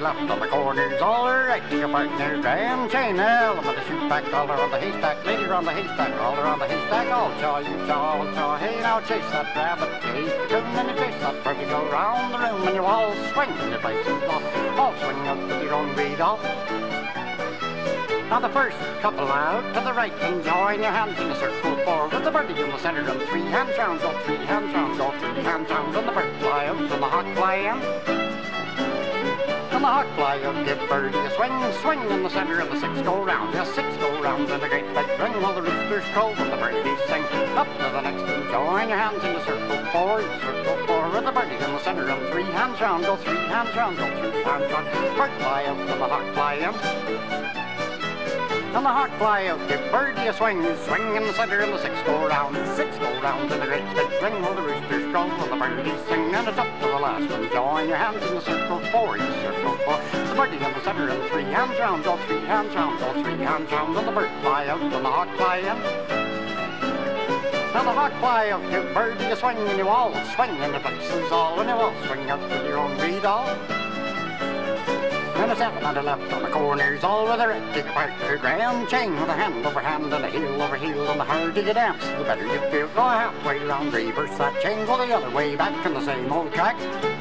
left on the corners, all right to your partner, grand chain, element to shoot back, all around the haystack, lady around the haystack, all around the haystack, all chaw, you chaw, all chaw, hey, now chase that rabbit, chase the coon, and you chase that bird, you go round the room, and you all swing, and your places all swing up with your own beat off. Now the first couple out to the right and join your hands in a circle, four with the birdie in the center and three hands round, go three hands round, go three hands round, and the bird fly out and the hawk fly in. And the hawk fly out, give birdie a swing, swing in the center and the six go round, yes, six go round and a great big ring while the roosters crow and the birdies sing. Up to the next and join your hands in a circle, four with the birdie in the center and three hands round, go three hands round, go three hands round, bird fly out and the hawk fly in. And the hawk fly out, give birdie a swing, swing in the center and the six go round, and a great big ring while the roosters crow and the birdies sing. And it's up to the last one, join your hands in the circle, four, the birdie in the center and three hands round, go three hands round, go three hands round, and the bird fly out and the hawk fly in. Now the hawk fly out, give birdie a swing, and you all swing in the places all, and you all swing out with your own reed all. And a seven on the left on the corners, all with a right to your partner, grand chain with a hand over hand and a heel over heel, and the harder you dance, the better you feel. Go halfway round, reverse that chain, go the other way back in the same old track.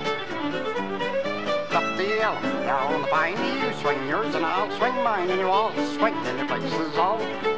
Up the element, down the pine, you swing yours and I'll swing mine, and you all swing in your places all.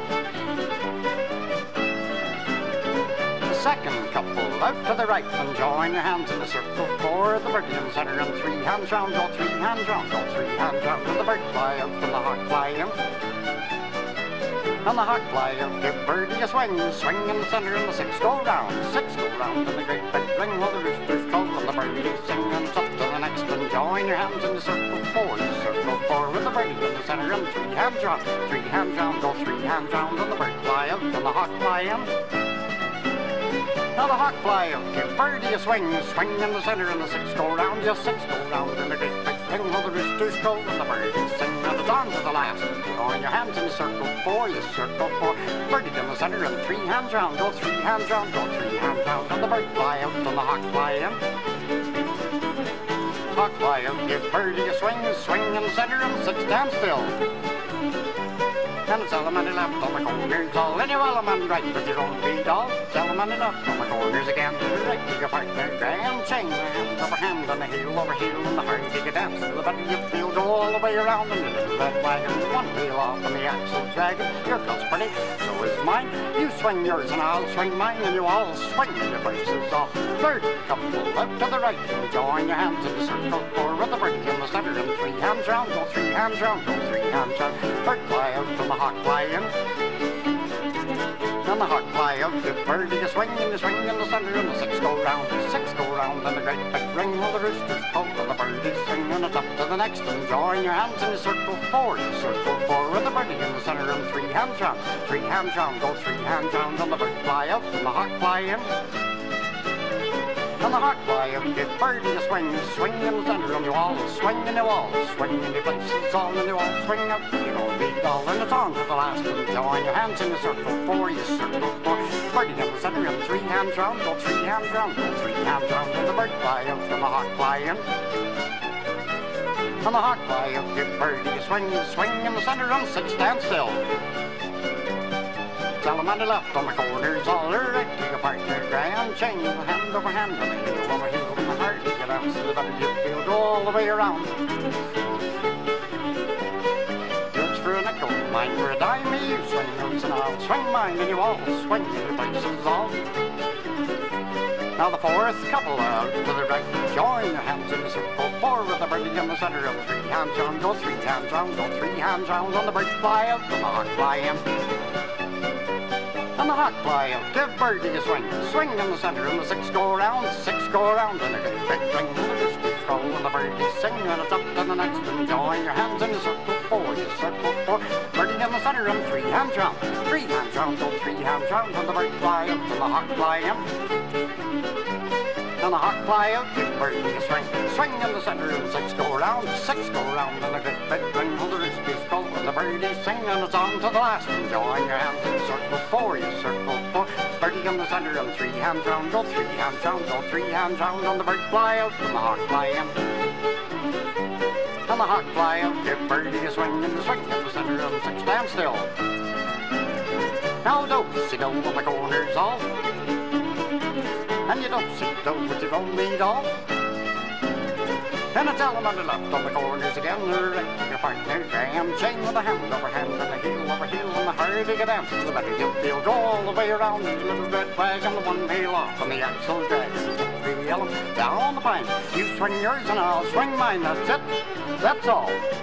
Second couple out to the right and join your hands in a circle, four the birdie in the center and three hands round, go three hands round, go three hands round, and the bird fly out and the hawk fly in. And the hawk fly out, give birdie a swing, swing in the center and the six go round, and a great big ring while the roosters crow and the birdies sing. And it's up to the next and join your hands in the circle, four with the birdie in the center and three hands round, go three hands round, and the bird fly out and the hawk fly in. Now the hawk fly out, give birdie a swing, swing in the center and the six go round, yes, six go round, and a great big ring while the roosters crow and the birdies sing. And it's on to the last, join your hands in a circle, four, birdie in the center and three hands round, go three hands round, go three hands round, and the bird fly out and the hawk fly in. Hawk fly out, give birdie a swing, swing in the center and six stand still. And it's element left on the corners, all in your element right with your own beat all. It's element left on the corners again, to the right to your partner, grand chain, hand over hand and a heel over heel, and the harder you dance, the better you feel. Go all the way around and the little red wagon, one wheel off and the axle dragging. Your girl's pretty, so is mine. You swing yours and I'll swing mine, and you all swing in your places off. Third couple out to the right and join your hands in the circle, four with the birdie in the center and three hands round, go three hands round, go three hands round. Bird fly out from the hawk fly in. And the hawk fly out, give birdie a swing, and you swing in the center and the six go round, and a great big ring while the roosters crow and the birdies sing. And it's up to the next and join your hands in a circle, four with the birdie in the center and three hands round, go three hands round, and the bird fly out and the hawk fly in. And the hawk fly out, give birdie a swing, swing in the center and you all swing in your places all, and you all swing out, you know, beat all. And it's on to the last and join your hands in a circle, four, birdie in the center and three hands round, go three hands round, go three hands round, and the bird fly out and the hawk fly in. And the hawk fly out, give birdie a swing, swing in the center and six stand still. Salamander left on the corners, all right to your partner, grand chain, hand over hand, and a heel over heel, and the harder you dance, the better you feel. Go all the way around. Yours for a nickel, mine for a dime, you swing yours and I'll swing mine, and you all swing in your places all. Now the fourth couple out to the right, join your hands in a circle, four with the birdie in the center, and three hands round, go three hands round, go three hands round, and the bird fly out, and the hawk fly in. And the hawk fly out, give birdie a swing, swing in the center and the six go around, and a great big ring and the roosters crow and the birdies sing. And it's up to the next and join your hands in a circle, four, birdie in the center and three hands round, go three hands round, and the bird fly out and the hawk fly in. And the hawk fly out, give birdie a swing, swing in the center and six go around, and a great big ring and the roosters crow and the birdies sing. And it's on to the last and join your hands in a circle, four, birdie in the center and three hands round, go three hands round, go three hands round, and the bird fly out and the hawk fly in. and the hawk fly out, give birdie a swing in the center of the six, stand still. Now do-si-do on the corners all, and you do-si-do with your own lead all. And I tell them on the left on the corners again, right to your partner, jam, chain with a hand over hand and a heel over heel, and the harder you dance, the better you'll feel. Go all the way around the little red flag and the one heel off on the axle drag. The yellow down on the pine, you swing yours and I'll swing mine, that's it, that's all.